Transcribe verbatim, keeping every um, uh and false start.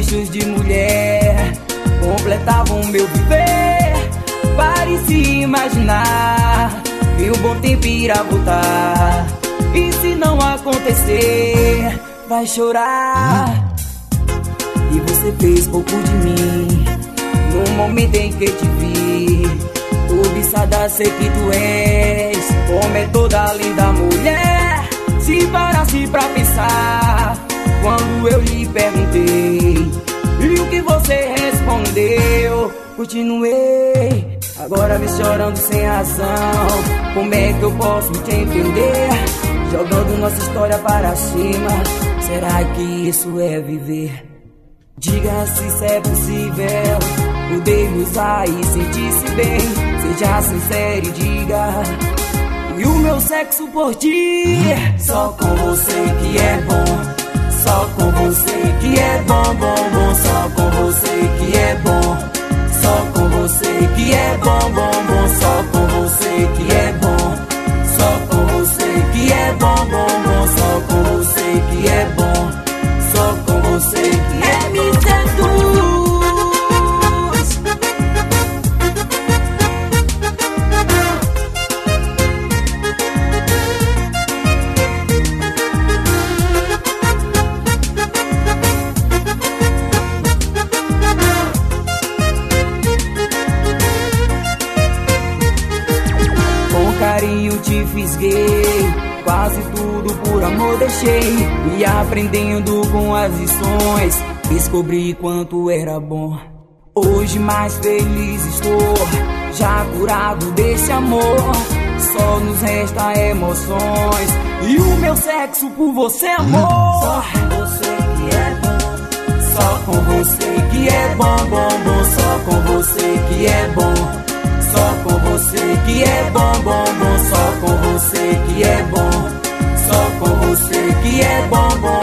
caprichos de mulher completavam meu viver. Parecia imaginar que o bom tempo irá voltar, e se não acontecer, vai chorar. E você fez pouco de mim no momento em que te vi. Cobiçada sei que tu és, como é toda linda mulher. Se parasse pra pensar quando eu lhe perguntei, e o que você respondeu, continuei. Agora me chorando sem razão, como é que eu posso te entender? Jogando nossa história para cima, será que isso é viver? Diga se isso é possível, podermos aí sentir-se bem. Seja sincero e diga, e o meu sexo por ti, só com você que é bom. Só com você que é bom, bom, bom. Só com você que é bom. Só com você que é bom, bom, bom. Só com você que é bom. Só com você que é bom, bom, bom. Só com você que é bom. Só com você que é me seduz. Carinho te fisguei, quase tudo por amor deixei. E aprendendo com as lições, descobri quanto era bom. Hoje mais feliz estou, já curado desse amor. Só nos resta emoções e o meu sexo por você, amor. Só com você que é bom. Só com você que é bom, bom, bom. Só com você que é bom. Só com você que é bom, bom, bom. Só com você que é bom. Só com você que é bom, bom.